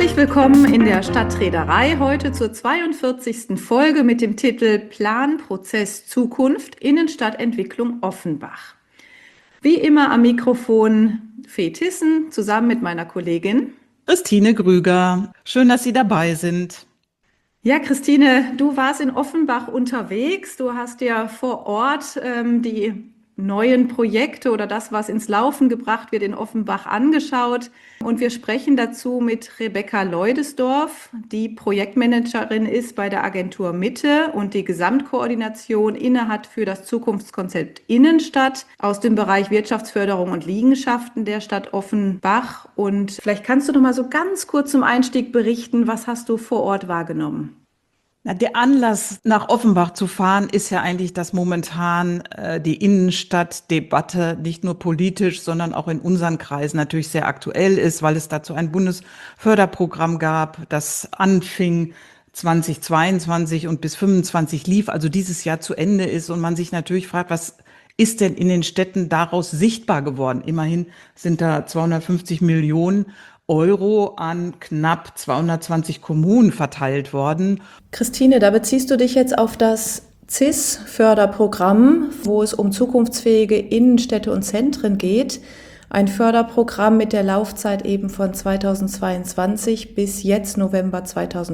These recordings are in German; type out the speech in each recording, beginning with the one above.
Herzlich willkommen in der Stadtreederei, heute zur 42. Folge mit dem Titel Planprozess Zukunft Innenstadtentwicklung Offenbach. Wie immer am Mikrofon Fee Tissen zusammen mit meiner Kollegin Christine Grüger, schön, dass Sie dabei sind. Ja, Christine, du warst in Offenbach unterwegs. Du hast ja vor Ort die neuen Projekte oder das, was ins Laufen gebracht wird, in Offenbach angeschaut. Und wir sprechen dazu mit Rebecca Leudesdorf, die Projektmanagerin ist bei der Agentur Mitte und die Gesamtkoordination innehat für das Zukunftskonzept Innenstadt aus dem Bereich Wirtschaftsförderung und Liegenschaften der Stadt Offenbach. Und vielleicht kannst du noch mal so ganz kurz zum Einstieg berichten, was hast du vor Ort wahrgenommen? Na, der Anlass, nach Offenbach zu fahren, ist ja eigentlich, dass momentan die Innenstadtdebatte nicht nur politisch, sondern auch in unseren Kreisen natürlich sehr aktuell ist, weil es dazu ein Bundesförderprogramm gab, das anfing 2022 und bis 25 lief, also dieses Jahr zu Ende ist und man sich natürlich fragt, was ist denn in den Städten daraus sichtbar geworden? Immerhin sind da 250 Millionen Euro an knapp 220 Kommunen verteilt worden. Christine, da beziehst du dich jetzt auf das CIS-Förderprogramm, wo es um zukunftsfähige Innenstädte und Zentren geht. Ein Förderprogramm mit der Laufzeit eben von 2022 bis jetzt November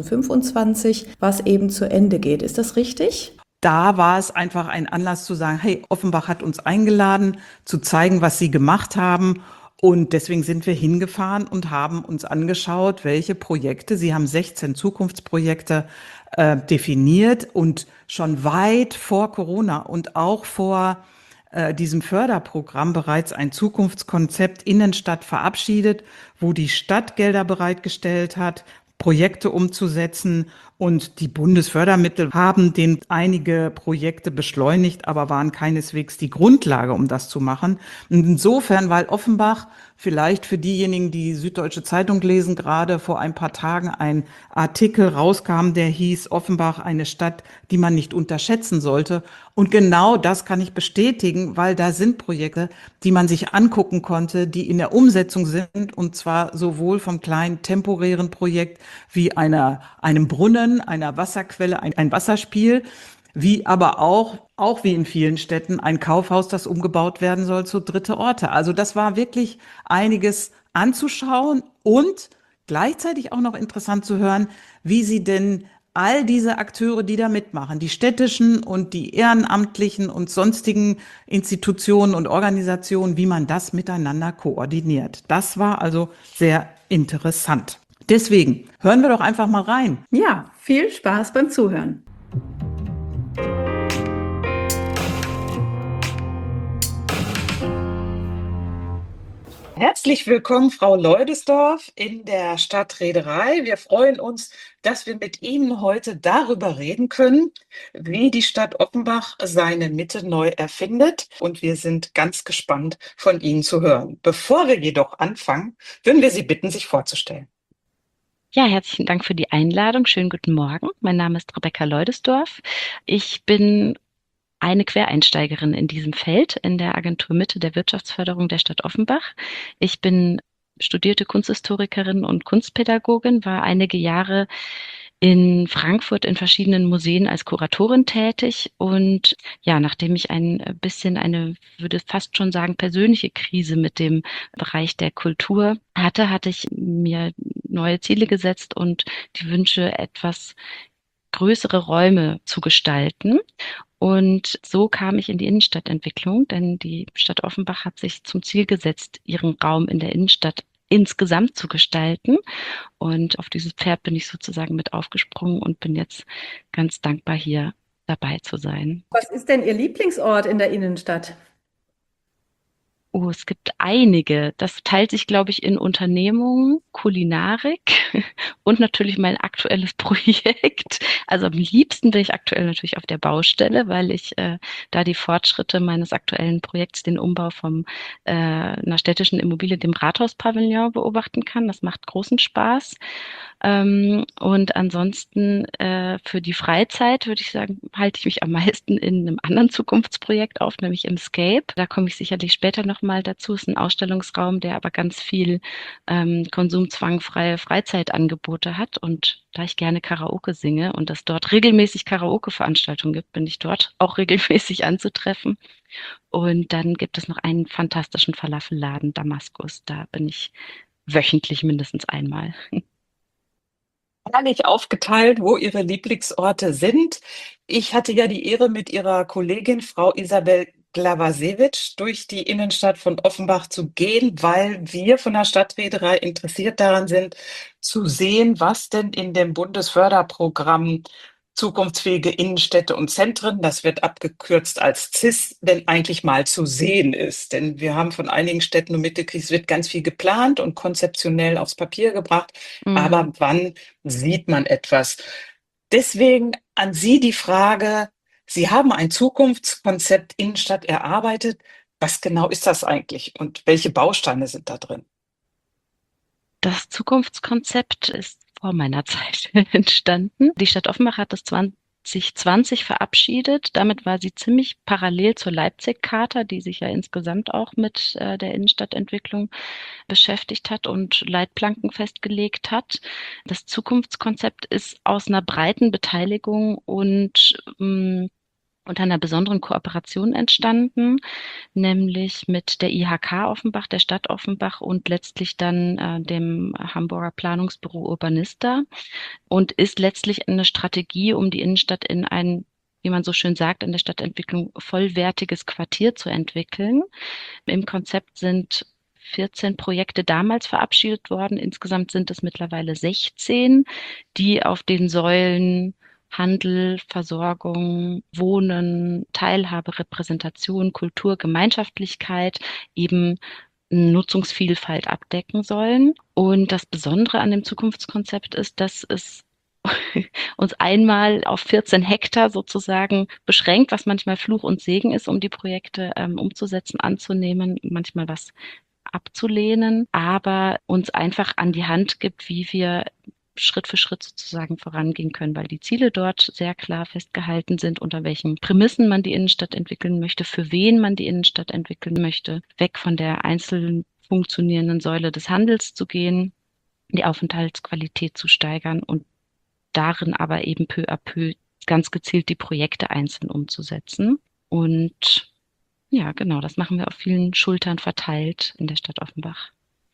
2025, was eben zu Ende geht. Ist das richtig? Da war es einfach ein Anlass zu sagen, hey, Offenbach hat uns eingeladen, zu zeigen, was sie gemacht haben. Und deswegen sind wir hingefahren und haben uns angeschaut, welche Projekte, sie haben 16 Zukunftsprojekte definiert und schon weit vor Corona und auch vor diesem Förderprogramm bereits ein Zukunftskonzept Innenstadt verabschiedet, wo die Stadt Gelder bereitgestellt hat, Projekte umzusetzen. Und die Bundesfördermittel haben einige Projekte beschleunigt, aber waren keineswegs die Grundlage, um das zu machen. Und insofern, weil Offenbach vielleicht für diejenigen, die Süddeutsche Zeitung lesen, gerade vor ein paar Tagen ein Artikel rauskam, der hieß Offenbach eine Stadt, die man nicht unterschätzen sollte. Und genau das kann ich bestätigen, weil da sind Projekte, die man sich angucken konnte, die in der Umsetzung sind, und zwar sowohl vom kleinen temporären Projekt wie einem Brunnen, einer Wasserquelle, ein Wasserspiel, wie aber auch wie in vielen Städten, ein Kaufhaus, das umgebaut werden soll zu dritte Orte. Also das war wirklich einiges anzuschauen und gleichzeitig auch noch interessant zu hören, wie sie denn all diese Akteure, die da mitmachen, die städtischen und die ehrenamtlichen und sonstigen Institutionen und Organisationen, wie man das miteinander koordiniert. Das war also sehr interessant. Deswegen hören wir doch einfach mal rein. Ja, viel Spaß beim Zuhören. Herzlich willkommen, Frau Leudesdorf, in der Stadtreederei. Wir freuen uns, dass wir mit Ihnen heute darüber reden können, wie die Stadt Offenbach seine Mitte neu erfindet. Und wir sind ganz gespannt, von Ihnen zu hören. Bevor wir jedoch anfangen, würden wir Sie bitten, sich vorzustellen. Ja, herzlichen Dank für die Einladung. Schönen guten Morgen. Mein Name ist Rebecca Leudesdorf. Ich bin eine Quereinsteigerin in diesem Feld in der Agentur Mitte der Wirtschaftsförderung der Stadt Offenbach. Ich bin studierte Kunsthistorikerin und Kunstpädagogin, war einige Jahre in Frankfurt in verschiedenen Museen als Kuratorin tätig. Und ja, nachdem ich ein bisschen würde fast schon sagen, persönliche Krise mit dem Bereich der Kultur hatte ich mir neue Ziele gesetzt und die Wünsche, etwas größere Räume zu gestalten. Und so kam ich in die Innenstadtentwicklung, denn die Stadt Offenbach hat sich zum Ziel gesetzt, ihren Raum in der Innenstadt insgesamt zu gestalten. Und auf dieses Pferd bin ich sozusagen mit aufgesprungen und bin jetzt ganz dankbar, hier dabei zu sein. Was ist denn Ihr Lieblingsort in der Innenstadt? Oh, es gibt einige. Das teilt sich, glaube ich, in Unternehmungen, Kulinarik und natürlich mein aktuelles Projekt. Also am liebsten bin ich aktuell natürlich auf der Baustelle, weil ich da die Fortschritte meines aktuellen Projekts, den Umbau einer städtischen Immobilie, dem Rathauspavillon, beobachten kann. Das macht großen Spaß. Und ansonsten für die Freizeit würde ich sagen, halte ich mich am meisten in einem anderen Zukunftsprojekt auf, nämlich im Scape. Da komme ich sicherlich später noch nochmal dazu. Es ist ein Ausstellungsraum, der aber ganz viel konsumzwangfreie Freizeitangebote hat. Und da ich gerne Karaoke singe und es dort regelmäßig Karaoke-Veranstaltungen gibt, bin ich dort auch regelmäßig anzutreffen. Und dann gibt es noch einen fantastischen Falafelladen, Damaskus. Da bin ich wöchentlich mindestens einmal. Herrlich aufgeteilt, wo Ihre Lieblingsorte sind. Ich hatte ja die Ehre, mit Ihrer Kollegin Frau Isabel Glavasewitsch durch die Innenstadt von Offenbach zu gehen, weil wir von der Stadtreederei interessiert daran sind, zu sehen, was denn in dem Bundesförderprogramm Zukunftsfähige Innenstädte und Zentren, das wird abgekürzt als ZIS, denn eigentlich mal zu sehen ist. Denn wir haben von einigen Städten nur mitgekriegt, es wird ganz viel geplant und konzeptionell aufs Papier gebracht. Mhm. Aber wann sieht man etwas? Deswegen an Sie die Frage, Sie haben ein Zukunftskonzept Innenstadt erarbeitet. Was genau ist das eigentlich und welche Bausteine sind da drin? Das Zukunftskonzept ist vor meiner Zeit entstanden. Die Stadt Offenbach hat das 2020 verabschiedet. Damit war sie ziemlich parallel zur Leipzig-Charta, die sich ja insgesamt auch mit der Innenstadtentwicklung beschäftigt hat und Leitplanken festgelegt hat. Das Zukunftskonzept ist aus einer breiten Beteiligung und unter einer besonderen Kooperation entstanden, nämlich mit der IHK Offenbach, der Stadt Offenbach und letztlich dann dem Hamburger Planungsbüro Urbanista und ist letztlich eine Strategie, um die Innenstadt in ein, wie man so schön sagt, in der Stadtentwicklung vollwertiges Quartier zu entwickeln. Im Konzept sind 14 Projekte damals verabschiedet worden. Insgesamt sind es mittlerweile 16, die auf den Säulen Handel, Versorgung, Wohnen, Teilhabe, Repräsentation, Kultur, Gemeinschaftlichkeit eben Nutzungsvielfalt abdecken sollen. Und das Besondere an dem Zukunftskonzept ist, dass es uns einmal auf 14 Hektar sozusagen beschränkt, was manchmal Fluch und Segen ist, um die Projekte umzusetzen, anzunehmen, manchmal was abzulehnen, aber uns einfach an die Hand gibt, wie wir Schritt für Schritt sozusagen vorangehen können, weil die Ziele dort sehr klar festgehalten sind, unter welchen Prämissen man die Innenstadt entwickeln möchte, für wen man die Innenstadt entwickeln möchte, weg von der einzeln funktionierenden Säule des Handels zu gehen, die Aufenthaltsqualität zu steigern und darin aber eben peu à peu ganz gezielt die Projekte einzeln umzusetzen. Und ja, genau, das machen wir auf vielen Schultern verteilt in der Stadt Offenbach.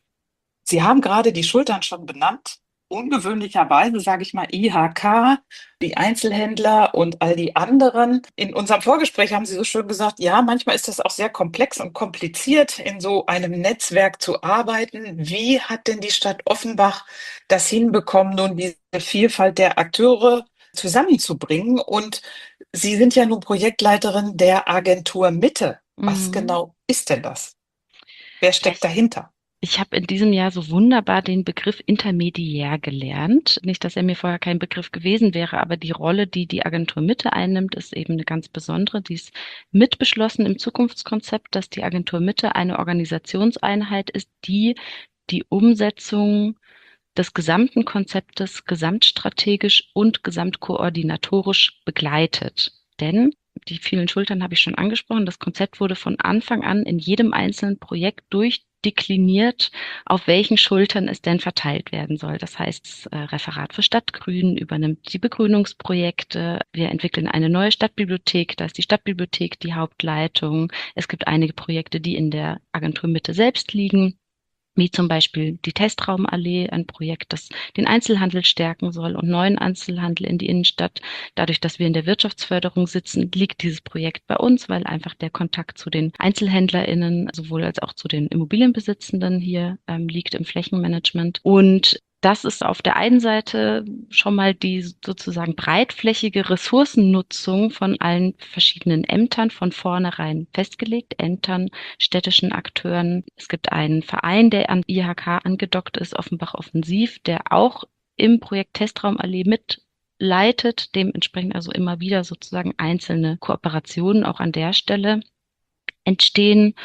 Sie haben gerade die Schultern schon benannt. Ungewöhnlicherweise sage ich mal IHK, die Einzelhändler und all die anderen. In unserem Vorgespräch haben Sie so schön gesagt, ja, manchmal ist das auch sehr komplex und kompliziert, in so einem Netzwerk zu arbeiten. Wie hat denn die Stadt Offenbach das hinbekommen, nun diese Vielfalt der Akteure zusammenzubringen? Und Sie sind ja nun Projektleiterin der Agentur Mitte. Was Mhm. genau ist denn das? Wer steckt Das dahinter? Ich habe in diesem Jahr so wunderbar den Begriff intermediär gelernt. Nicht, dass er mir vorher kein Begriff gewesen wäre, aber die Rolle, die die Agentur Mitte einnimmt, ist eben eine ganz besondere. Die ist mitbeschlossen im Zukunftskonzept, dass die Agentur Mitte eine Organisationseinheit ist, die die Umsetzung des gesamten Konzeptes gesamtstrategisch und gesamtkoordinatorisch begleitet. Denn die vielen Schultern habe ich schon angesprochen. Das Konzept wurde von Anfang an in jedem einzelnen Projekt durchdekliniert, auf welchen Schultern es denn verteilt werden soll. Das heißt, das Referat für Stadtgrün übernimmt die Begrünungsprojekte. Wir entwickeln eine neue Stadtbibliothek. Da ist die Stadtbibliothek die Hauptleitung. Es gibt einige Projekte, die in der Agentur Mitte selbst liegen, wie zum Beispiel die Testraumallee, ein Projekt, das den Einzelhandel stärken soll und neuen Einzelhandel in die Innenstadt. Dadurch, dass wir in der Wirtschaftsförderung sitzen, liegt dieses Projekt bei uns, weil einfach der Kontakt zu den EinzelhändlerInnen sowohl als auch zu den Immobilienbesitzenden hier liegt im Flächenmanagement. Und das ist auf der einen Seite schon mal die sozusagen breitflächige Ressourcennutzung von allen verschiedenen Ämtern von vornherein festgelegt, Ämtern, städtischen Akteuren. Es gibt einen Verein, der an IHK angedockt ist, Offenbach Offensiv, der auch im Projekt Testraumallee mitleitet, dementsprechend also immer wieder sozusagen einzelne Kooperationen auch an der Stelle entstehen.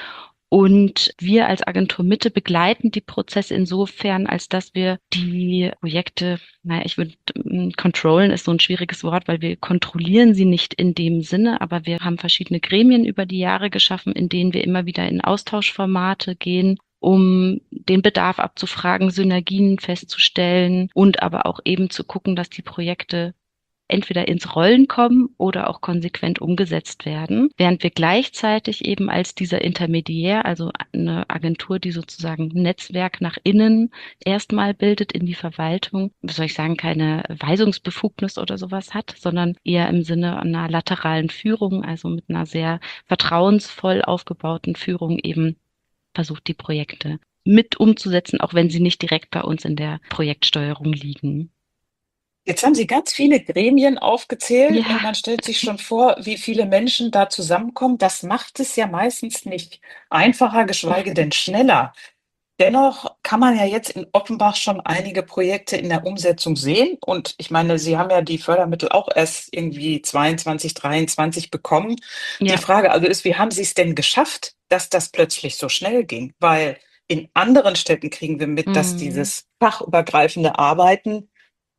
Und wir als Agentur Mitte begleiten die Prozesse insofern, als dass wir die Projekte, controllen ist so ein schwieriges Wort, weil wir kontrollieren sie nicht in dem Sinne, aber wir haben verschiedene Gremien über die Jahre geschaffen, in denen wir immer wieder in Austauschformate gehen, um den Bedarf abzufragen, Synergien festzustellen und aber auch eben zu gucken, dass die Projekte entweder ins Rollen kommen oder auch konsequent umgesetzt werden, während wir gleichzeitig eben als dieser Intermediär, also eine Agentur, die sozusagen ein Netzwerk nach innen erstmal bildet in die Verwaltung, was soll ich sagen, keine Weisungsbefugnis oder sowas hat, sondern eher im Sinne einer lateralen Führung, also mit einer sehr vertrauensvoll aufgebauten Führung eben versucht, die Projekte mit umzusetzen, auch wenn sie nicht direkt bei uns in der Projektsteuerung liegen. Jetzt haben Sie ganz viele Gremien aufgezählt und Ja, man stellt sich schon vor, wie viele Menschen da zusammenkommen. Das macht es ja meistens nicht einfacher, geschweige denn schneller. Dennoch kann man ja jetzt in Offenbach schon einige Projekte in der Umsetzung sehen. Und ich meine, Sie haben ja die Fördermittel auch erst irgendwie 22, 23 bekommen. Die ja. Frage also ist, wie haben Sie es denn geschafft, dass das plötzlich so schnell ging? Weil in anderen Städten kriegen wir mit, dass Mhm. dieses fachübergreifende Arbeiten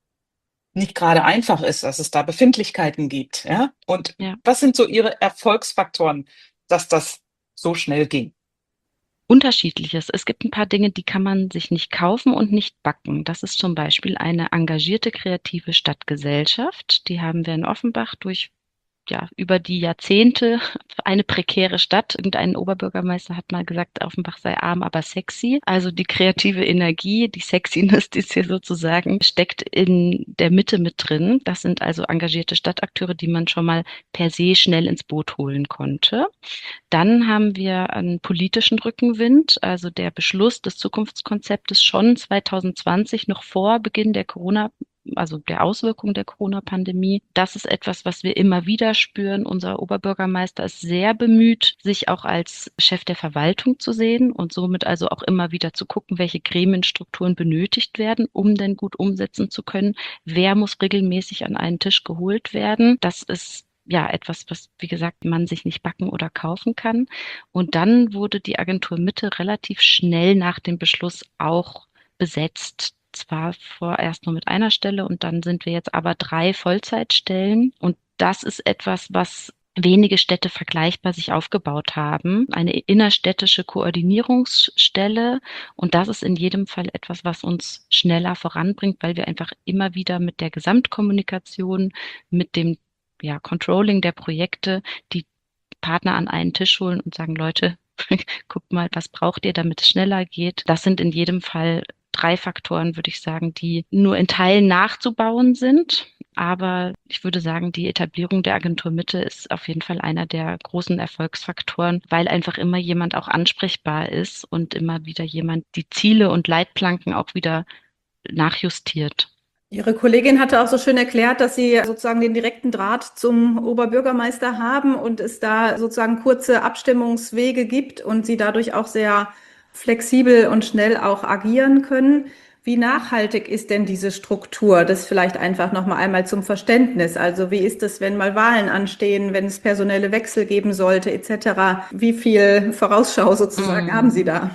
nicht gerade einfach ist, dass es da Befindlichkeiten gibt, ja? Und Ja. was sind so Ihre Erfolgsfaktoren, dass das so schnell ging? Unterschiedliches. Es gibt ein paar Dinge, die kann man sich nicht kaufen und nicht backen. Das ist zum Beispiel eine engagierte kreative Stadtgesellschaft. Die haben wir in Offenbach durch über die Jahrzehnte eine prekäre Stadt. Irgendein Oberbürgermeister hat mal gesagt, Offenbach sei arm, aber sexy. Also die kreative Energie, die Sexiness, die ist hier sozusagen, steckt in der Mitte mit drin. Das sind also engagierte Stadtakteure, die man schon mal per se schnell ins Boot holen konnte. Dann haben wir einen politischen Rückenwind, also der Beschluss des Zukunftskonzeptes schon 2020, noch vor Beginn der also der Auswirkungen der Corona-Pandemie. Das ist etwas, was wir immer wieder spüren. Unser Oberbürgermeister ist sehr bemüht, sich auch als Chef der Verwaltung zu sehen und somit also auch immer wieder zu gucken, welche Gremienstrukturen benötigt werden, um denn gut umsetzen zu können. Wer muss regelmäßig an einen Tisch geholt werden? Das ist etwas, was, wie gesagt, man sich nicht backen oder kaufen kann. Und dann wurde die Agentur Mitte relativ schnell nach dem Beschluss auch besetzt. Zwar vorerst nur mit einer Stelle und dann sind wir jetzt aber 3 Vollzeitstellen. Und das ist etwas, was wenige Städte vergleichbar sich aufgebaut haben. Eine innerstädtische Koordinierungsstelle. Und das ist in jedem Fall etwas, was uns schneller voranbringt, weil wir einfach immer wieder mit der Gesamtkommunikation, mit dem Controlling der Projekte, die Partner an einen Tisch holen und sagen, Leute, guckt mal, was braucht ihr, damit es schneller geht. Das sind in jedem Fall 3 Faktoren, würde ich sagen, die nur in Teilen nachzubauen sind. Aber ich würde sagen, die Etablierung der Agentur Mitte ist auf jeden Fall einer der großen Erfolgsfaktoren, weil einfach immer jemand auch ansprechbar ist und immer wieder jemand die Ziele und Leitplanken auch wieder nachjustiert. Ihre Kollegin hatte auch so schön erklärt, dass Sie sozusagen den direkten Draht zum Oberbürgermeister haben und es da sozusagen kurze Abstimmungswege gibt und Sie dadurch auch sehr flexibel und schnell auch agieren können. Wie nachhaltig ist denn diese Struktur? Das vielleicht einfach noch mal einmal zum Verständnis. Also wie ist es, wenn mal Wahlen anstehen, wenn es personelle Wechsel geben sollte, etc.? Wie viel Vorausschau sozusagen haben Sie da?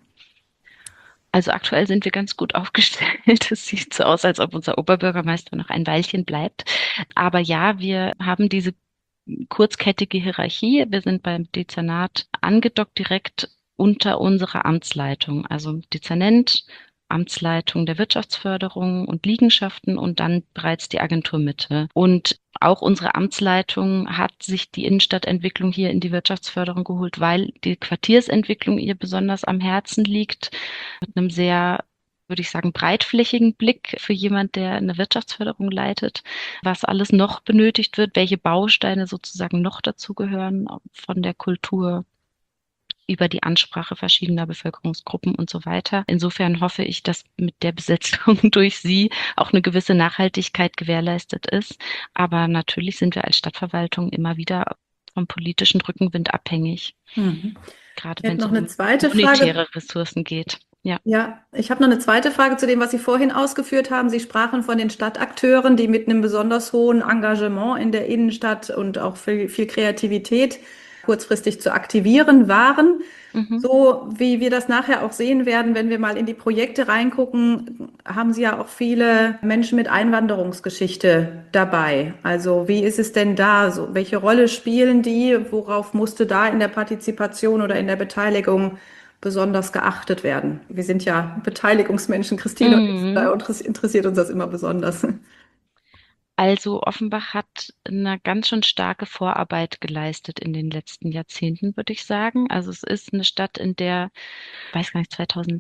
Also aktuell sind wir ganz gut aufgestellt. Es sieht so aus, als ob unser Oberbürgermeister noch ein Weilchen bleibt. Aber ja, wir haben diese kurzkettige Hierarchie. Wir sind beim Dezernat angedockt direkt unter unserer Amtsleitung. Also Dezernent, Amtsleitung der Wirtschaftsförderung und Liegenschaften und dann bereits die Agentur Mitte. Und auch unsere Amtsleitung hat sich die Innenstadtentwicklung hier in die Wirtschaftsförderung geholt, weil die Quartiersentwicklung ihr besonders am Herzen liegt, mit einem sehr, würde ich sagen, breitflächigen Blick für jemand, der eine Wirtschaftsförderung leitet, was alles noch benötigt wird, welche Bausteine sozusagen noch dazugehören, von der Kultur über die Ansprache verschiedener Bevölkerungsgruppen und so weiter. Insofern hoffe ich, dass mit der Besetzung durch Sie auch eine gewisse Nachhaltigkeit gewährleistet ist. Aber natürlich sind wir als Stadtverwaltung immer wieder vom politischen Rückenwind abhängig, gerade Ich wenn hätte es noch eine um zweite Frage. monetäre Ressourcen geht. Ja. Ja, ich habe noch eine zweite Frage zu dem, was Sie vorhin ausgeführt haben. Sie sprachen von den Stadtakteuren, die mit einem besonders hohen Engagement in der Innenstadt und auch viel Kreativität kurzfristig zu aktivieren waren. Mhm. So wie wir das nachher auch sehen werden, wenn wir mal in die Projekte reingucken, haben Sie ja auch viele Menschen mit Einwanderungsgeschichte dabei. Also wie ist es denn da? So, welche Rolle spielen die? Worauf musste da in der Partizipation oder in der Beteiligung besonders geachtet werden? Wir sind ja Beteiligungsmenschen, Christine und ich, da Mhm. interessiert uns das immer besonders. Also Offenbach hat eine ganz schön starke Vorarbeit geleistet in den letzten Jahrzehnten, würde ich sagen. Also es ist eine Stadt, in der, ich weiß gar nicht,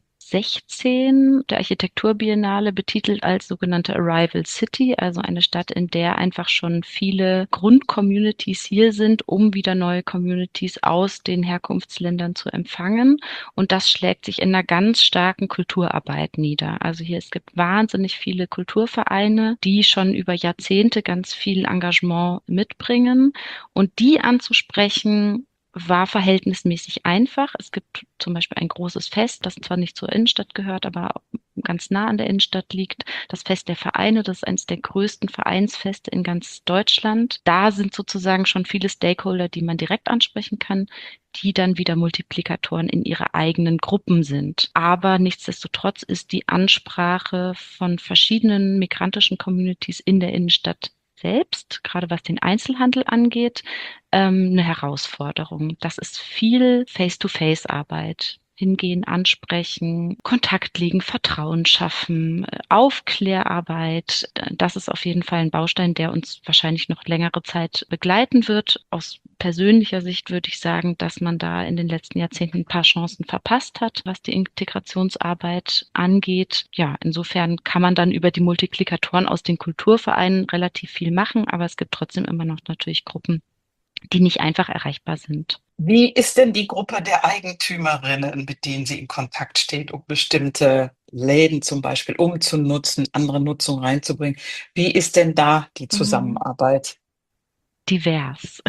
2016 der Architekturbiennale betitelt als sogenannte Arrival City, also eine Stadt, in der einfach schon viele Grundcommunities hier sind, um wieder neue Communities aus den Herkunftsländern zu empfangen. Und das schlägt sich in einer ganz starken Kulturarbeit nieder. Also hier, es gibt wahnsinnig viele Kulturvereine, die schon über Jahrzehnte ganz viel Engagement mitbringen. Und die anzusprechen, war verhältnismäßig einfach. Es gibt zum Beispiel ein großes Fest, das zwar nicht zur Innenstadt gehört, aber ganz nah an der Innenstadt liegt. Das Fest der Vereine, das ist eines der größten Vereinsfeste in ganz Deutschland. Da sind sozusagen schon viele Stakeholder, die man direkt ansprechen kann, die dann wieder Multiplikatoren in ihre eigenen Gruppen sind. Aber nichtsdestotrotz ist die Ansprache von verschiedenen migrantischen Communities in der Innenstadt selbst, gerade was den Einzelhandel angeht, eine Herausforderung. Das ist viel Face-to-Face-Arbeit. Hingehen, ansprechen, Kontakt legen, Vertrauen schaffen, Aufklärarbeit. Das ist auf jeden Fall ein Baustein, der uns wahrscheinlich noch längere Zeit begleiten wird. Aus persönlicher Sicht würde ich sagen, dass man da in den letzten Jahrzehnten ein paar Chancen verpasst hat, was die Integrationsarbeit angeht. Ja, insofern kann man dann über die Multiplikatoren aus den Kulturvereinen relativ viel machen, aber es gibt trotzdem immer noch natürlich Gruppen, die nicht einfach erreichbar sind. Wie ist denn die Gruppe der Eigentümerinnen, mit denen sie in Kontakt steht, um bestimmte Läden zum Beispiel umzunutzen, andere Nutzung reinzubringen? Wie ist denn da die Mhm. Zusammenarbeit? Divers.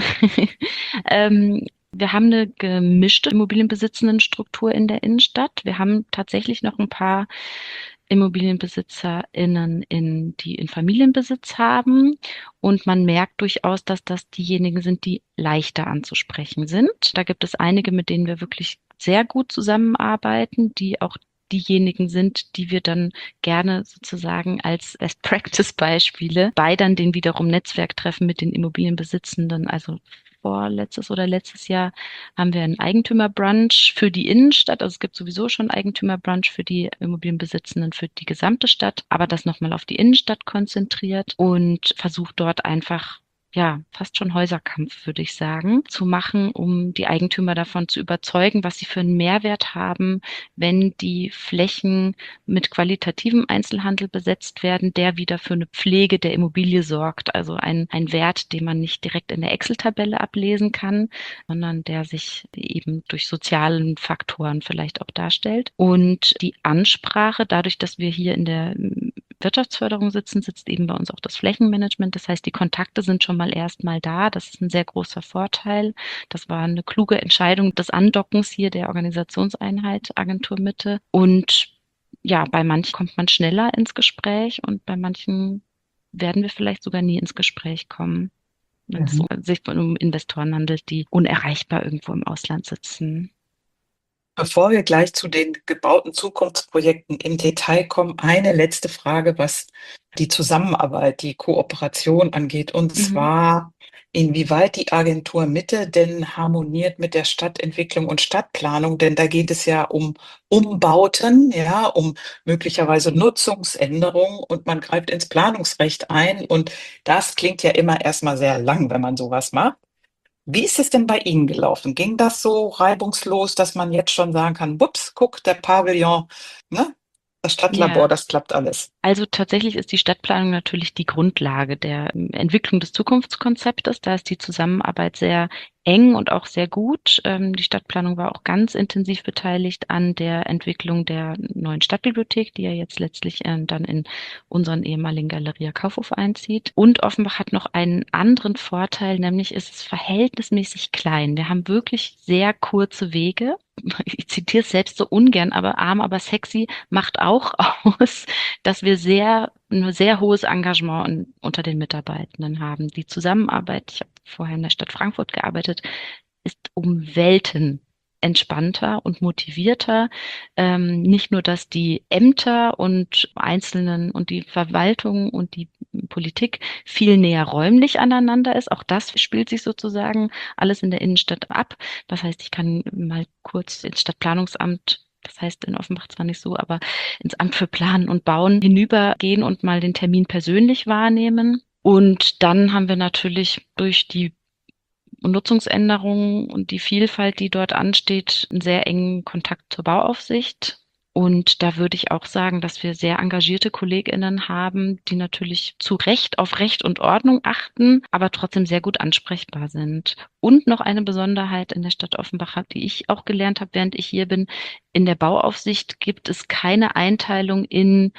Wir haben eine gemischte Immobilienbesitzendenstruktur in der Innenstadt. Wir haben tatsächlich noch ein paar ImmobilienbesitzerInnen, die in Familienbesitz haben. Und man merkt durchaus, dass das diejenigen sind, die leichter anzusprechen sind. Da gibt es einige, mit denen wir wirklich sehr gut zusammenarbeiten, die auch diejenigen sind, die wir dann gerne sozusagen als Best Practice Beispiele bei dann den wiederum Netzwerktreffen mit den Immobilienbesitzenden, also vorletztes oder letztes Jahr haben wir einen Eigentümerbrunch für die Innenstadt. Also es gibt sowieso schon Eigentümerbrunch für die Immobilienbesitzenden für die gesamte Stadt, aber das nochmal auf die Innenstadt konzentriert und versucht dort einfach, ja, fast schon Häuserkampf, würde ich sagen, zu machen, um die Eigentümer davon zu überzeugen, was sie für einen Mehrwert haben, wenn die Flächen mit qualitativem Einzelhandel besetzt werden, der wieder für eine Pflege der Immobilie sorgt. Also ein Wert, den man nicht direkt in der Excel-Tabelle ablesen kann, sondern der sich eben durch sozialen Faktoren vielleicht auch darstellt. Und die Ansprache, dadurch, dass wir hier in der Wirtschaftsförderung sitzen, sitzt eben bei uns auch das Flächenmanagement. Das heißt, die Kontakte sind schon mal erstmal da. Das ist ein sehr großer Vorteil. Das war eine kluge Entscheidung des Andockens hier der Organisationseinheit Agentur Mitte. Und ja, bei manchen kommt man schneller ins Gespräch und bei manchen werden wir vielleicht sogar nie ins Gespräch kommen, wenn es Mhm. sich um Investoren handelt, die unerreichbar irgendwo im Ausland sitzen. Bevor wir gleich zu den gebauten Zukunftsprojekten im Detail kommen, eine letzte Frage, was die Zusammenarbeit, die Kooperation angeht, und Mhm. zwar, inwieweit die Agentur Mitte denn harmoniert mit der Stadtentwicklung und Stadtplanung, denn da geht es ja um Umbauten, ja, um möglicherweise Nutzungsänderungen und man greift ins Planungsrecht ein und das klingt ja immer erstmal sehr lang, wenn man sowas macht. Wie ist es denn bei Ihnen gelaufen? Ging das so reibungslos, dass man jetzt schon sagen kann, wups, guck, der Pavillon, ne? Das Ja. Stadtlabor, das klappt alles. Also tatsächlich ist die Stadtplanung natürlich die Grundlage der Entwicklung des Zukunftskonzeptes. Da ist die Zusammenarbeit sehr eng und auch sehr gut. Die Stadtplanung war auch ganz intensiv beteiligt an der Entwicklung der neuen Stadtbibliothek, die ja jetzt letztlich dann in unseren ehemaligen Galeria Kaufhof einzieht. Und Offenbach hat noch einen anderen Vorteil, nämlich ist es verhältnismäßig klein. Wir haben wirklich sehr kurze Wege. Ich zitiere es selbst so ungern, aber arm, aber sexy macht auch aus, dass wir ein sehr hohes Engagement unter den Mitarbeitenden haben. Die Zusammenarbeit, ich habe vorher in der Stadt Frankfurt gearbeitet, ist um Welten entspannter und motivierter. Nicht nur, dass die Ämter und Einzelnen und die Verwaltung und die Politik viel näher räumlich aneinander ist. Auch das spielt sich sozusagen alles in der Innenstadt ab. Das heißt, ich kann mal kurz ins Stadtplanungsamt, das heißt in Offenbach zwar nicht so, aber ins Amt für Planen und Bauen hinübergehen und mal den Termin persönlich wahrnehmen. Und dann haben wir natürlich durch die Nutzungsänderungen und die Vielfalt, die dort ansteht, einen sehr engen Kontakt zur Bauaufsicht. Und da würde ich auch sagen, dass wir sehr engagierte KollegInnen haben, die natürlich zu Recht auf Recht und Ordnung achten, aber trotzdem sehr gut ansprechbar sind. Und noch eine Besonderheit in der Stadt Offenbach, die ich auch gelernt habe, während ich hier bin: In der Bauaufsicht gibt es keine Einteilung in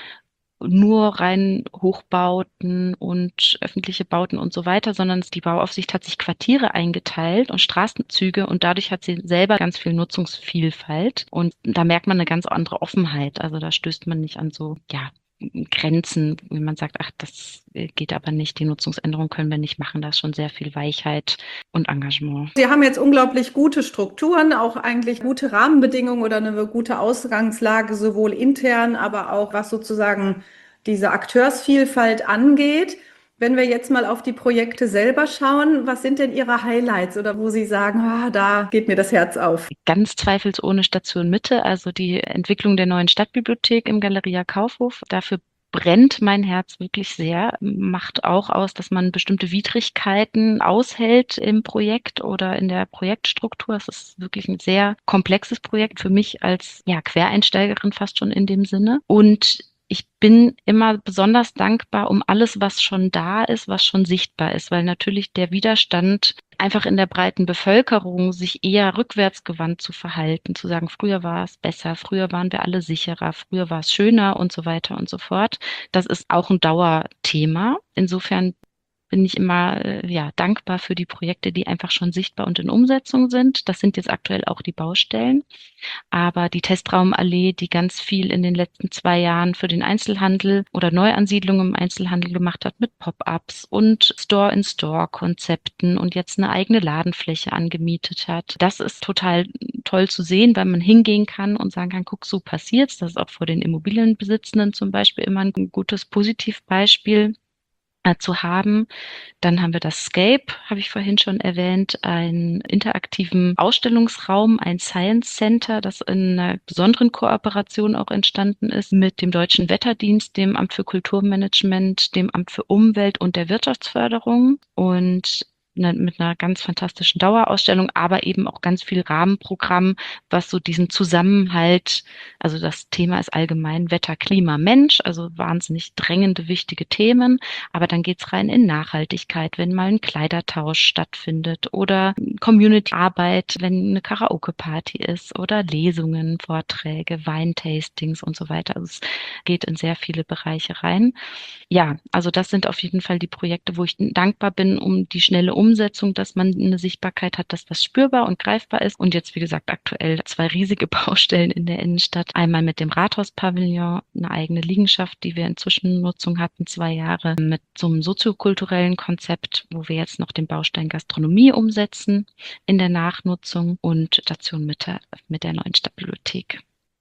nur rein Hochbauten und öffentliche Bauten und so weiter, sondern die Bauaufsicht hat sich Quartiere eingeteilt und Straßenzüge, und dadurch hat sie selber ganz viel Nutzungsvielfalt, und da merkt man eine ganz andere Offenheit. Also da stößt man nicht an so, ja, Grenzen, wie man sagt, ach, das geht aber nicht, die Nutzungsänderung können wir nicht machen. Da ist schon sehr viel Weichheit und Engagement. Sie haben jetzt unglaublich gute Strukturen, auch eigentlich gute Rahmenbedingungen oder eine gute Ausgangslage, sowohl intern, aber auch was sozusagen diese Akteursvielfalt angeht. Wenn wir jetzt mal auf die Projekte selber schauen, was sind denn Ihre Highlights oder wo Sie sagen, da geht mir das Herz auf? Ganz zweifelsohne Station Mitte, also die Entwicklung der neuen Stadtbibliothek im Galeria Kaufhof. Dafür brennt mein Herz wirklich sehr, macht auch aus, dass man bestimmte Widrigkeiten aushält im Projekt oder in der Projektstruktur. Es ist wirklich ein sehr komplexes Projekt für mich als, ja, Quereinsteigerin fast schon in dem Sinne. Und ich bin immer besonders dankbar um alles, was schon da ist, was schon sichtbar ist, weil natürlich der Widerstand einfach in der breiten Bevölkerung, sich eher rückwärtsgewandt zu verhalten, zu sagen, früher war es besser, früher waren wir alle sicherer, früher war es schöner und so weiter und so fort. Das ist auch ein Dauerthema. Insofern bin ich immer ja, dankbar für die Projekte, die einfach schon sichtbar und in Umsetzung sind. Das sind jetzt aktuell auch die Baustellen. Aber die Testraumallee, die ganz viel in den letzten 2 Jahren für den Einzelhandel oder Neuansiedlungen im Einzelhandel gemacht hat mit Pop-ups und Store-in-Store-Konzepten und jetzt eine eigene Ladenfläche angemietet hat. Das ist total toll zu sehen, weil man hingehen kann und sagen kann, guck, so passiert's. Das ist auch vor den Immobilienbesitzenden zum Beispiel immer ein gutes Positivbeispiel zu haben. Dann haben wir das Scape, habe ich vorhin schon erwähnt, einen interaktiven Ausstellungsraum, ein Science Center, das in einer besonderen Kooperation auch entstanden ist mit dem Deutschen Wetterdienst, dem Amt für Kulturmanagement, dem Amt für Umwelt und der Wirtschaftsförderung, und mit einer ganz fantastischen Dauerausstellung, aber eben auch ganz viel Rahmenprogramm, was so diesen Zusammenhalt, also das Thema ist allgemein Wetter, Klima, Mensch, also wahnsinnig drängende, wichtige Themen, aber dann geht's rein in Nachhaltigkeit, wenn mal ein Kleidertausch stattfindet oder Community-Arbeit, wenn eine Karaoke-Party ist oder Lesungen, Vorträge, Weintastings und so weiter. Also es geht in sehr viele Bereiche rein. Ja, also das sind auf jeden Fall die Projekte, wo ich dankbar bin um die schnelle Umsetzung, dass man eine Sichtbarkeit hat, dass das spürbar und greifbar ist. Und jetzt, wie gesagt, aktuell 2 riesige Baustellen in der Innenstadt. Einmal mit dem Rathauspavillon, eine eigene Liegenschaft, die wir in Zwischennutzung hatten, 2 Jahre, mit so einem soziokulturellen Konzept, wo wir jetzt noch den Baustein Gastronomie umsetzen in der Nachnutzung, und Station Mitte mit der neuen Stadtbibliothek.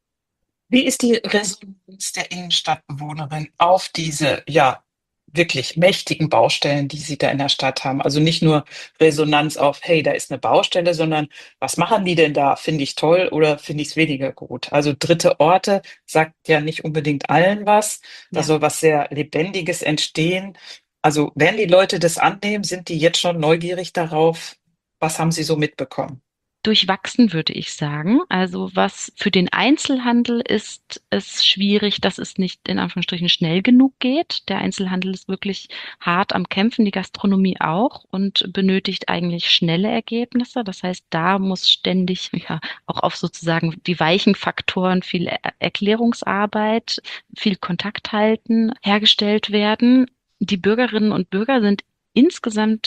Wie ist die Resonanz der Innenstadtbewohnerin auf diese, ja, wirklich mächtigen Baustellen, die Sie da in der Stadt haben? Also nicht nur Resonanz auf, hey, da ist eine Baustelle, sondern was machen die denn da? Finde ich toll oder finde ich es weniger gut? Also dritte Orte sagt ja nicht unbedingt allen was. Da Ja. soll was sehr Lebendiges entstehen. Also werden die Leute das annehmen? Sind die jetzt schon neugierig darauf? Was haben Sie so mitbekommen? Durchwachsen, würde ich sagen. Also was für den Einzelhandel ist es schwierig, dass es nicht in Anführungsstrichen schnell genug geht. Der Einzelhandel ist wirklich hart am Kämpfen, die Gastronomie auch, und benötigt eigentlich schnelle Ergebnisse. Das heißt, da muss ständig ja auch auf sozusagen die weichen Faktoren viel Erklärungsarbeit, viel Kontakt halten, hergestellt werden. Die Bürgerinnen und Bürger sind insgesamt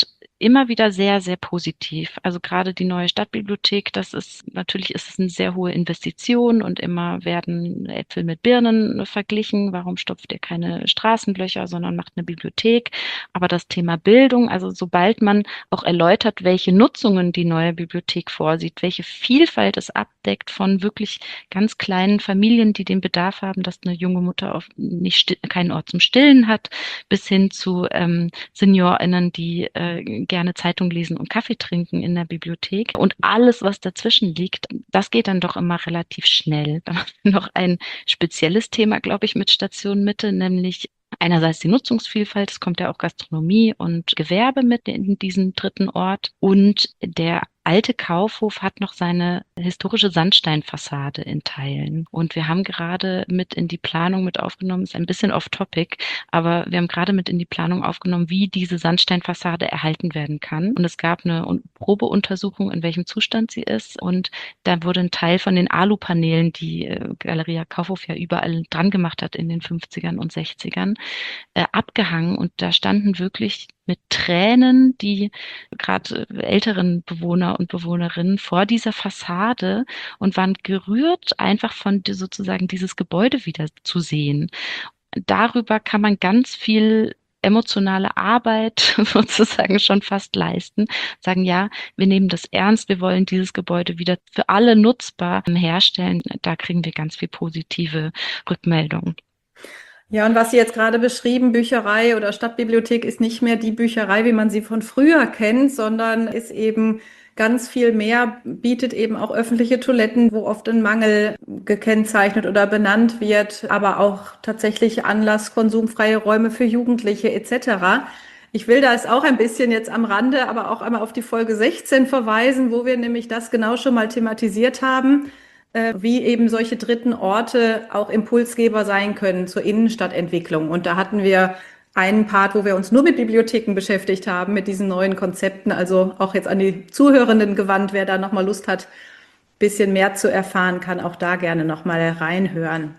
immer wieder sehr, sehr positiv. Also gerade die neue Stadtbibliothek, natürlich ist es eine sehr hohe Investition und immer werden Äpfel mit Birnen verglichen. Warum stopft ihr keine Straßenlöcher, sondern macht eine Bibliothek? Aber das Thema Bildung, also sobald man auch erläutert, welche Nutzungen die neue Bibliothek vorsieht, welche Vielfalt es abdeckt von wirklich ganz kleinen Familien, die den Bedarf haben, dass eine junge Mutter keinen Ort zum Stillen hat, bis hin zu SeniorInnen, die gerne Zeitung lesen und Kaffee trinken in der Bibliothek. Und alles, was dazwischen liegt, das geht dann doch immer relativ schnell. Dann haben wir noch ein spezielles Thema, glaube ich, mit Station Mitte, nämlich einerseits die Nutzungsvielfalt, es kommt ja auch Gastronomie und Gewerbe mit in diesen dritten Ort, und der alte Kaufhof hat noch seine historische Sandsteinfassade in Teilen. Und wir haben gerade mit in die Planung mit aufgenommen, ist ein bisschen off-topic, aber wir haben gerade mit in die Planung aufgenommen, wie diese Sandsteinfassade erhalten werden kann. Und es gab eine Probeuntersuchung, in welchem Zustand sie ist. Und da wurde ein Teil von den Alupaneelen, die Galeria Kaufhof ja überall dran gemacht hat in den 50ern und 60ern, abgehangen. Und da standen wirklich mit Tränen die gerade älteren Bewohner und Bewohnerinnen vor dieser Fassade und waren gerührt, einfach von sozusagen dieses Gebäude wieder zu sehen. Darüber kann man ganz viel emotionale Arbeit sozusagen schon fast leisten. Sagen, ja, wir nehmen das ernst, wir wollen dieses Gebäude wieder für alle nutzbar herstellen. Da kriegen wir ganz viel positive Rückmeldungen. Ja, und was Sie jetzt gerade beschrieben, Bücherei oder Stadtbibliothek, ist nicht mehr die Bücherei, wie man sie von früher kennt, sondern ist eben ganz viel mehr, bietet eben auch öffentliche Toiletten, wo oft ein Mangel gekennzeichnet oder benannt wird, aber auch tatsächlich Anlass, konsumfreie Räume für Jugendliche etc. Ich will da jetzt auch ein bisschen jetzt am Rande, aber auch einmal auf die Folge 16 verweisen, wo wir nämlich das genau schon mal thematisiert haben, wie eben solche dritten Orte auch Impulsgeber sein können zur Innenstadtentwicklung. Und da hatten wir einen Part, wo wir uns nur mit Bibliotheken beschäftigt haben, mit diesen neuen Konzepten. Also auch jetzt an die Zuhörenden gewandt, wer da nochmal Lust hat, ein bisschen mehr zu erfahren, kann auch da gerne nochmal reinhören.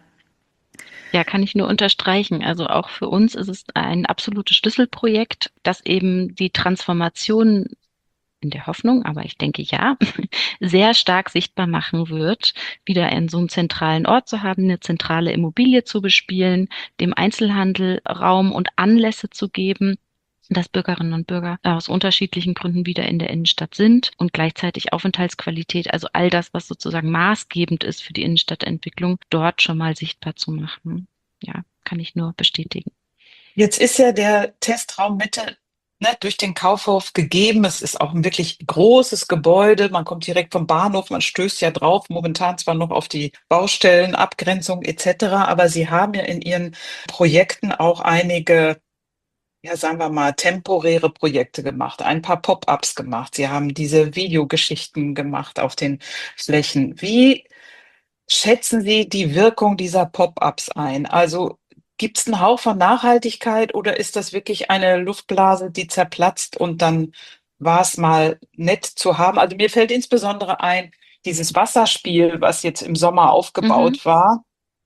Ja, kann ich nur unterstreichen. Also auch für uns ist es ein absolutes Schlüsselprojekt, das eben die Transformation in der Hoffnung, aber ich denke ja, sehr stark sichtbar machen wird, wieder in so einem zentralen Ort zu haben, eine zentrale Immobilie zu bespielen, dem Einzelhandel Raum und Anlässe zu geben, dass Bürgerinnen und Bürger aus unterschiedlichen Gründen wieder in der Innenstadt sind und gleichzeitig Aufenthaltsqualität, also all das, was sozusagen maßgebend ist für die Innenstadtentwicklung, dort schon mal sichtbar zu machen. Ja, kann ich nur bestätigen. Jetzt ist ja der Testraum Mitte, ne, durch den Kaufhof gegeben. Es ist auch ein wirklich großes Gebäude. Man kommt direkt vom Bahnhof, man stößt ja drauf, momentan zwar noch auf die Baustellen, Abgrenzung etc., aber Sie haben ja in Ihren Projekten auch einige, ja, sagen wir mal, temporäre Projekte gemacht, ein paar Pop-ups gemacht. Sie haben diese Videogeschichten gemacht auf den Flächen. Wie schätzen Sie die Wirkung dieser Pop-ups ein? Also gibt es einen Hauch von Nachhaltigkeit oder ist das wirklich eine Luftblase, die zerplatzt und dann war es mal nett zu haben? Also mir fällt insbesondere ein, dieses Wasserspiel, was jetzt im Sommer Mhm. aufgebaut war,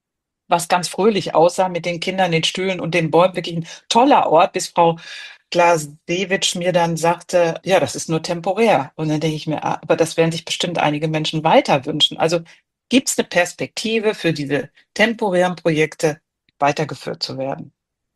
was ganz fröhlich aussah mit den Kindern, den Stühlen und den Bäumen. Wirklich ein toller Ort, bis Frau Glasewitsch mir dann sagte, ja, das ist nur temporär. Und dann denke ich mir, aber das werden sich bestimmt einige Menschen weiter wünschen. Also gibt es eine Perspektive für diese temporären Projekte weitergeführt zu werden?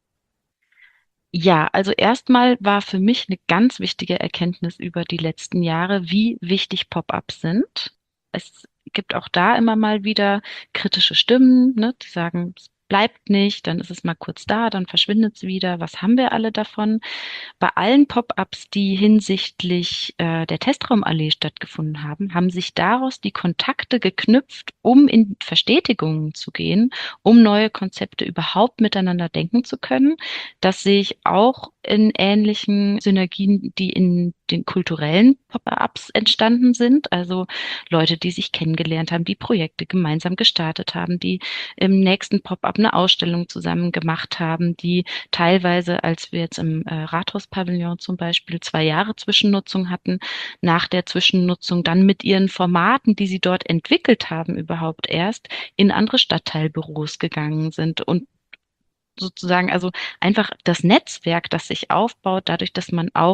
Ja, also erstmal war für mich eine ganz wichtige Erkenntnis über die letzten Jahre, wie wichtig Pop-ups sind. Es gibt auch da immer mal wieder kritische Stimmen, ne, die sagen, es bleibt nicht, dann ist es mal kurz da, dann verschwindet es wieder. Was haben wir alle davon? Bei allen Pop-ups, die hinsichtlich der Testraumallee stattgefunden haben, haben sich daraus die Kontakte geknüpft, um in Verstetigungen zu gehen, um neue Konzepte überhaupt miteinander denken zu können. Das sehe ich auch in ähnlichen Synergien, die in den kulturellen Pop-ups entstanden sind. Also Leute, die sich kennengelernt haben, die Projekte gemeinsam gestartet haben, die im nächsten Pop-up eine Ausstellung zusammen gemacht haben, die teilweise, als wir jetzt im Rathauspavillon zum Beispiel 2 Jahre Zwischennutzung hatten, nach der Zwischennutzung dann mit ihren Formaten, die sie dort entwickelt haben, überhaupt erst in andere Stadtteilbüros gegangen sind und sozusagen also einfach das Netzwerk, das sich aufbaut, dadurch, dass man auch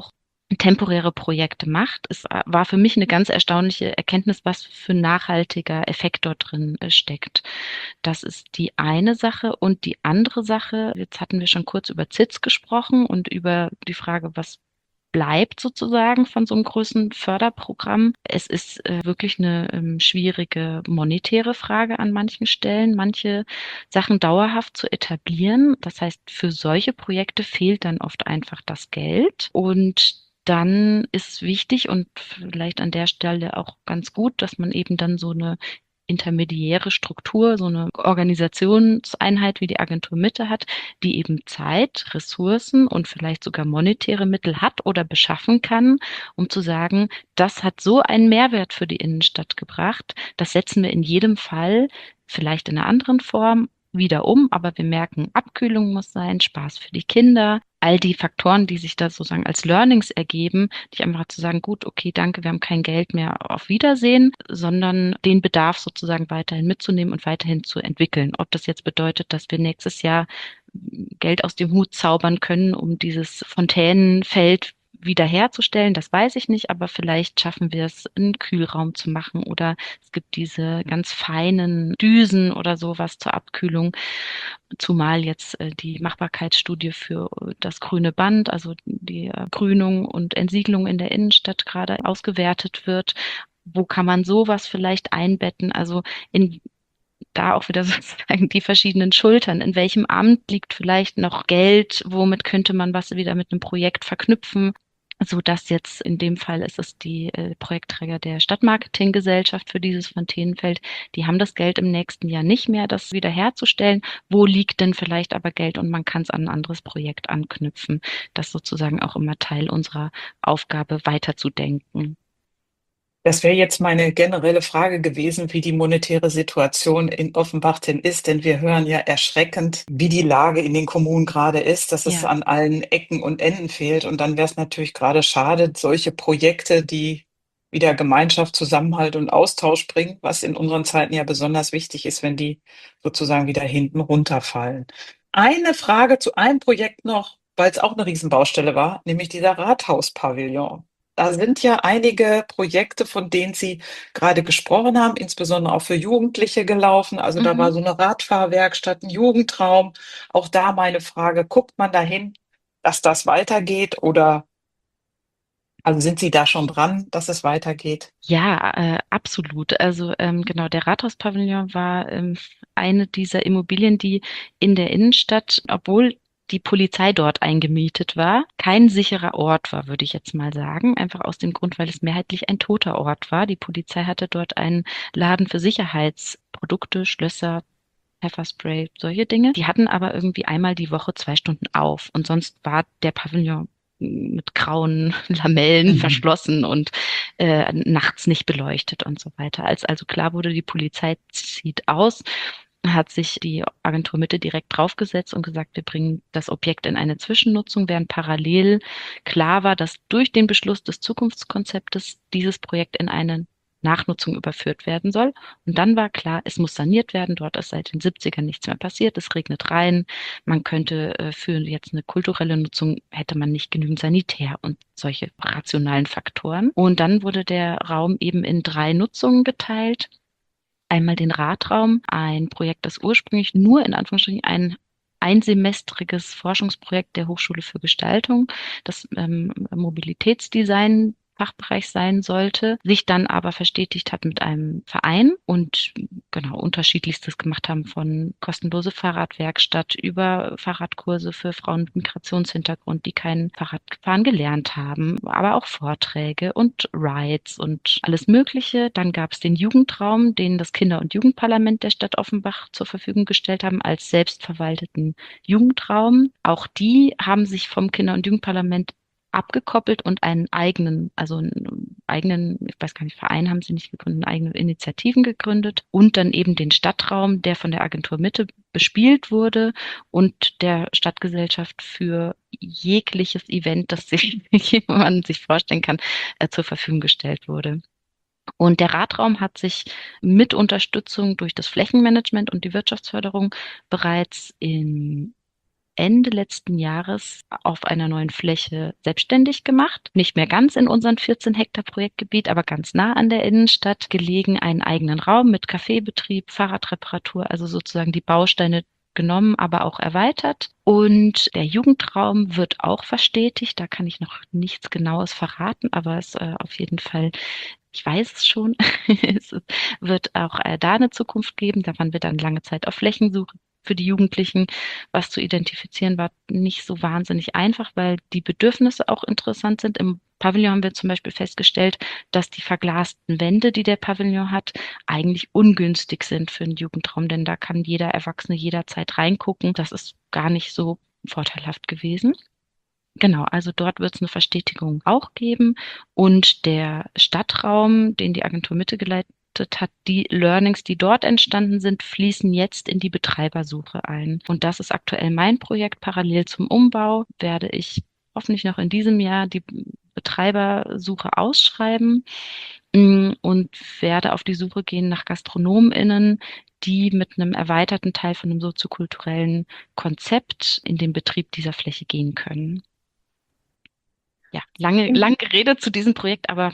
temporäre Projekte macht. Es war für mich eine ganz erstaunliche Erkenntnis, was für ein nachhaltiger Effekt dort drin steckt. Das ist die eine Sache. Und die andere Sache, jetzt hatten wir schon kurz über ZITS gesprochen und über die Frage, was bleibt sozusagen von so einem großen Förderprogramm. Es ist wirklich eine schwierige monetäre Frage an manchen Stellen, manche Sachen dauerhaft zu etablieren. Das heißt, für solche Projekte fehlt dann oft einfach das Geld. Und dann ist wichtig und vielleicht an der Stelle auch ganz gut, dass man eben dann so eine intermediäre Struktur, so eine Organisationseinheit wie die Agentur Mitte hat, die eben Zeit, Ressourcen und vielleicht sogar monetäre Mittel hat oder beschaffen kann, um zu sagen, das hat so einen Mehrwert für die Innenstadt gebracht, das setzen wir in jedem Fall vielleicht in einer anderen Form wieder um, aber wir merken, Abkühlung muss sein, Spaß für die Kinder, all die Faktoren, die sich da sozusagen als Learnings ergeben, nicht einfach zu sagen, gut, okay, danke, wir haben kein Geld mehr, auf Wiedersehen, sondern den Bedarf sozusagen weiterhin mitzunehmen und weiterhin zu entwickeln. Ob das jetzt bedeutet, dass wir nächstes Jahr Geld aus dem Hut zaubern können, um dieses Fontänenfeld wiederherzustellen, das weiß ich nicht, aber vielleicht schaffen wir es, einen Kühlraum zu machen oder es gibt diese ganz feinen Düsen oder sowas zur Abkühlung, zumal jetzt die Machbarkeitsstudie für das grüne Band, also die Grünung und Entsiedlung in der Innenstadt gerade ausgewertet wird. Wo kann man sowas vielleicht einbetten? Also in da auch wieder sozusagen die verschiedenen Schultern. In welchem Amt liegt vielleicht noch Geld? Womit könnte man was wieder mit einem Projekt verknüpfen? So dass jetzt in dem Fall ist es die Projektträger der Stadtmarketinggesellschaft für dieses Fontänenfeld. Die haben das Geld im nächsten Jahr nicht mehr, das wiederherzustellen. Wo liegt denn vielleicht aber Geld und man kann es an ein anderes Projekt anknüpfen? Das ist sozusagen auch immer Teil unserer Aufgabe, weiterzudenken. Das wäre jetzt meine generelle Frage gewesen, wie die monetäre Situation in Offenbach denn ist, denn wir hören ja erschreckend, wie die Lage in den Kommunen gerade ist, dass es Ja. an allen Ecken und Enden fehlt. Und dann wäre es natürlich gerade schade, solche Projekte, die wieder Gemeinschaft, Zusammenhalt und Austausch bringen, was in unseren Zeiten ja besonders wichtig ist, wenn die sozusagen wieder hinten runterfallen. Eine Frage zu einem Projekt noch, weil es auch eine Riesenbaustelle war, nämlich dieser Rathauspavillon. Da sind ja einige Projekte, von denen Sie gerade gesprochen haben, insbesondere auch für Jugendliche gelaufen. Also da Mhm. war so eine Radfahrwerkstatt, ein Jugendraum. Auch da meine Frage, guckt man dahin, dass das weitergeht oder also sind Sie da schon dran, dass es weitergeht? Ja, absolut. Also genau, der Rathauspavillon war eine dieser Immobilien, die in der Innenstadt, obwohl die Polizei dort eingemietet war, kein sicherer Ort war, würde ich jetzt mal sagen. Einfach aus dem Grund, weil es mehrheitlich ein toter Ort war. Die Polizei hatte dort einen Laden für Sicherheitsprodukte, Schlösser, Pfefferspray, solche Dinge. Die hatten aber irgendwie einmal die Woche 2 Stunden auf und sonst war der Pavillon mit grauen Lamellen Mhm. verschlossen und nachts nicht beleuchtet und so weiter. Als also klar wurde, die Polizei zieht aus, hat sich die Agentur Mitte direkt draufgesetzt und gesagt, wir bringen das Objekt in eine Zwischennutzung, während parallel klar war, dass durch den Beschluss des Zukunftskonzeptes dieses Projekt in eine Nachnutzung überführt werden soll. Und dann war klar, es muss saniert werden. Dort ist seit den 70ern nichts mehr passiert. Es regnet rein. Man könnte für jetzt eine kulturelle Nutzung hätte man nicht genügend Sanitär und solche rationalen Faktoren. Und dann wurde der Raum eben in 3 Nutzungen geteilt. Einmal den Ratraum, ein Projekt, das ursprünglich nur in Anführungsstrichen ein einsemestriges Forschungsprojekt der Hochschule für Gestaltung, das Mobilitätsdesign Fachbereich sein sollte, sich dann aber verstetigt hat mit einem Verein und genau unterschiedlichstes gemacht haben, von kostenlose Fahrradwerkstatt über Fahrradkurse für Frauen mit Migrationshintergrund, die kein Fahrradfahren gelernt haben, aber auch Vorträge und Rides und alles Mögliche. Dann gab es den Jugendraum, den das Kinder- und Jugendparlament der Stadt Offenbach zur Verfügung gestellt haben als selbstverwalteten Jugendraum. Auch die haben sich vom Kinder- und Jugendparlament abgekoppelt und einen eigenen, also einen eigenen, ich weiß gar nicht, Verein haben sie nicht gegründet, eigene Initiativen gegründet und dann eben den Stadtraum, der von der Agentur Mitte bespielt wurde und der Stadtgesellschaft für jegliches Event, das sich jemand sich vorstellen kann, zur Verfügung gestellt wurde. Und der Ratraum hat sich mit Unterstützung durch das Flächenmanagement und die Wirtschaftsförderung bereits in Ende letzten Jahres auf einer neuen Fläche selbstständig gemacht. Nicht mehr ganz in unserem 14 Hektar Projektgebiet, aber ganz nah an der Innenstadt gelegen, einen eigenen Raum mit Kaffeebetrieb, Fahrradreparatur, also sozusagen die Bausteine genommen, aber auch erweitert. Und der Jugendraum wird auch verstetigt. Da kann ich noch nichts Genaues verraten, aber es auf jeden Fall, ich weiß es schon, es wird auch da eine Zukunft geben. Da waren wir dann lange Zeit auf Flächensuche für die Jugendlichen. Was zu identifizieren war nicht so wahnsinnig einfach, weil die Bedürfnisse auch interessant sind. Im Pavillon haben wir zum Beispiel festgestellt, dass die verglasten Wände, die der Pavillon hat, eigentlich ungünstig sind für einen Jugendraum, denn da kann jeder Erwachsene jederzeit reingucken. Das ist gar nicht so vorteilhaft gewesen. Genau, also dort wird es eine Verstetigung auch geben und der Stadtraum, den die Agentur Mitte geleitet hat, die Learnings, die dort entstanden sind, fließen jetzt in die Betreibersuche ein. Und das ist aktuell mein Projekt. Parallel zum Umbau werde ich hoffentlich noch in diesem Jahr die Betreibersuche ausschreiben und werde auf die Suche gehen nach GastronomInnen, die mit einem erweiterten Teil von einem soziokulturellen Konzept in den Betrieb dieser Fläche gehen können. Ja, lang geredet zu diesem Projekt, aber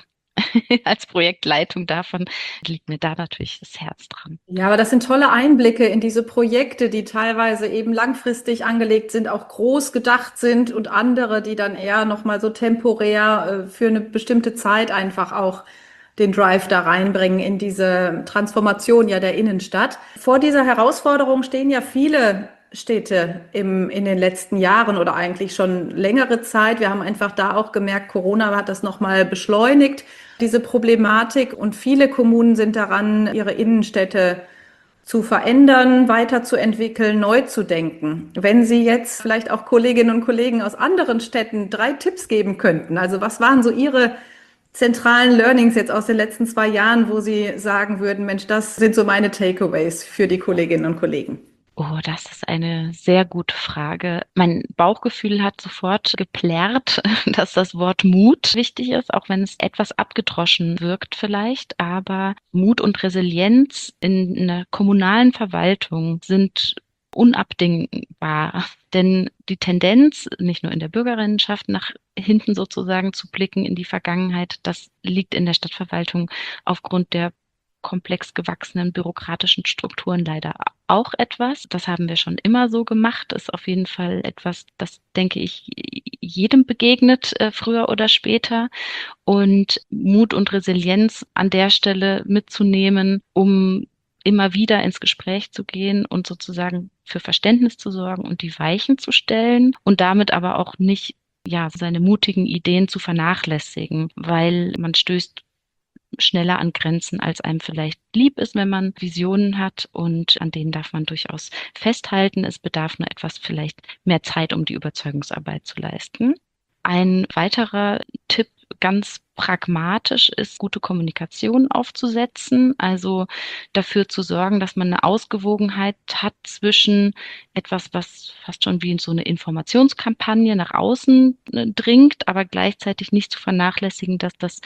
als Projektleitung davon liegt mir da natürlich das Herz dran. Ja, aber das sind tolle Einblicke in diese Projekte, die teilweise eben langfristig angelegt sind, auch groß gedacht sind und andere, die dann eher nochmal so temporär für eine bestimmte Zeit einfach auch den Drive da reinbringen in diese Transformation ja der Innenstadt. Vor dieser Herausforderung stehen ja viele Städte in den letzten Jahren oder eigentlich schon längere Zeit. Wir haben einfach da auch gemerkt, Corona hat das nochmal beschleunigt, diese Problematik. Und viele Kommunen sind daran, ihre Innenstädte zu verändern, weiterzuentwickeln, neu zu denken. Wenn Sie jetzt vielleicht auch Kolleginnen und Kollegen aus anderen Städten 3 Tipps geben könnten, also was waren so Ihre zentralen Learnings jetzt aus den letzten 2 Jahren, wo Sie sagen würden, Mensch, das sind so meine Takeaways für die Kolleginnen und Kollegen? Oh, das ist eine sehr gute Frage. Mein Bauchgefühl hat sofort geplärrt, dass das Wort Mut wichtig ist, auch wenn es etwas abgedroschen wirkt vielleicht. Aber Mut und Resilienz in einer kommunalen Verwaltung sind unabdingbar. Denn die Tendenz, nicht nur in der Bürgerinnenschaft, nach hinten sozusagen zu blicken in die Vergangenheit, das liegt in der Stadtverwaltung aufgrund der komplex gewachsenen bürokratischen Strukturen leider auch etwas. Das haben wir schon immer so gemacht, ist auf jeden Fall etwas, das, denke ich, jedem begegnet, früher oder später. Und Mut und Resilienz an der Stelle mitzunehmen, um immer wieder ins Gespräch zu gehen und sozusagen für Verständnis zu sorgen und die Weichen zu stellen und damit aber auch nicht, ja, seine mutigen Ideen zu vernachlässigen, weil man stößt schneller an Grenzen, als einem vielleicht lieb ist, wenn man Visionen hat, und an denen darf man durchaus festhalten. Es bedarf nur etwas vielleicht mehr Zeit, um die Überzeugungsarbeit zu leisten. Ein weiterer Tipp, ganz pragmatisch, ist, gute Kommunikation aufzusetzen, also dafür zu sorgen, dass man eine Ausgewogenheit hat zwischen etwas, was fast schon wie in so eine Informationskampagne nach außen dringt, aber gleichzeitig nicht zu vernachlässigen, dass das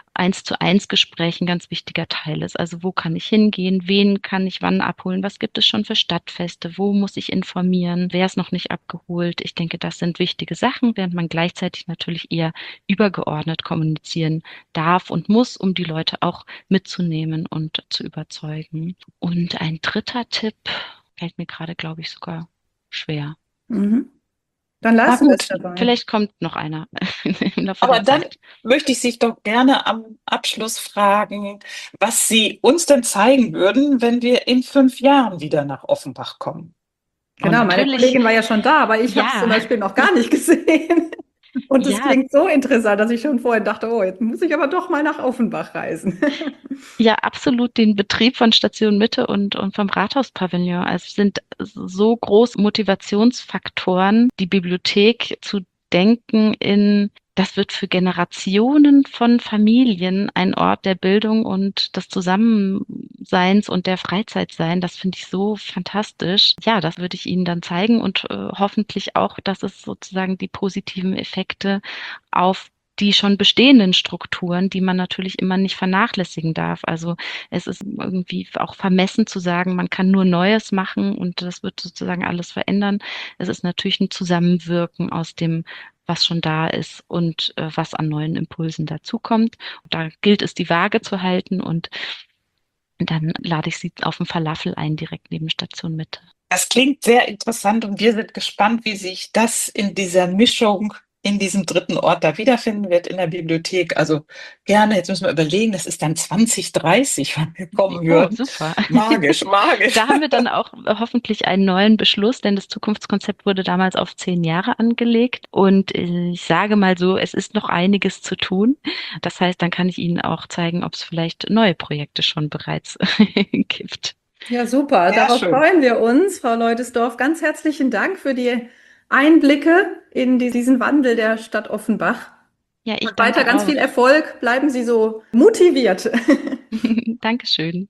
1:1 Gespräch ein ganz wichtiger Teil ist. Also wo kann ich hingehen, wen kann ich wann abholen, was gibt es schon für Stadtfeste, wo muss ich informieren, wer ist noch nicht abgeholt. Ich denke, das sind wichtige Sachen, während man gleichzeitig natürlich eher übergeordnet kommunizieren darf und muss, um die Leute auch mitzunehmen und zu überzeugen. Und ein dritter Tipp fällt mir gerade, glaube ich, sogar schwer. Mhm. Dann Na lassen wir es gut, dabei. vielleicht kommt noch einer im Laufe Aber der dann Zeit. möchte ich Sie doch gerne am Abschluss fragen, was Sie uns denn zeigen würden, wenn wir in 5 Jahren wieder nach Offenbach kommen. Und Genau, meine natürlich, Kollegin war ja schon da, aber ich habe es zum ja, Beispiel noch gar nicht gesehen. Und es ja, klingt so interessant, dass ich schon vorhin dachte, oh, jetzt muss ich aber doch mal nach Offenbach reisen. ja, absolut den Betrieb von Station Mitte und vom Rathauspavillon. Also es sind so große Motivationsfaktoren, die Bibliothek zu denken in, das wird für Generationen von Familien ein Ort der Bildung und des Zusammenseins und der Freizeit sein. Das finde ich so fantastisch. Ja, das würde ich Ihnen dann zeigen und hoffentlich auch, dass es sozusagen die positiven Effekte auf die schon bestehenden Strukturen, die man natürlich immer nicht vernachlässigen darf. Also es ist irgendwie auch vermessen zu sagen, man kann nur Neues machen und das wird sozusagen alles verändern. Es ist natürlich ein Zusammenwirken aus dem, was schon da ist und was an neuen Impulsen dazukommt. Und da gilt es, die Waage zu halten und dann lade ich Sie auf den Falafel ein, direkt neben Station Mitte. Das klingt sehr interessant und wir sind gespannt, wie sich das in dieser Mischung in diesem dritten Ort da wiederfinden wird in der Bibliothek. Also gerne, jetzt müssen wir überlegen, das ist dann 2030, wann wir kommen Oh, würden. super. Magisch, magisch. Da haben wir dann auch hoffentlich einen neuen Beschluss, denn das Zukunftskonzept wurde damals auf 10 Jahre angelegt. Und ich sage mal so, es ist noch einiges zu tun. Das heißt, dann kann ich Ihnen auch zeigen, ob es vielleicht neue Projekte schon bereits gibt. Ja, super. Sehr Darauf schön. freuen wir uns, Frau Leudesdorf. Ganz herzlichen Dank für die Einblicke in diesen Wandel der Stadt Offenbach. Ja, ich Und weiter danke ganz auch. viel Erfolg. Bleiben Sie so motiviert. Dankeschön.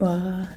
war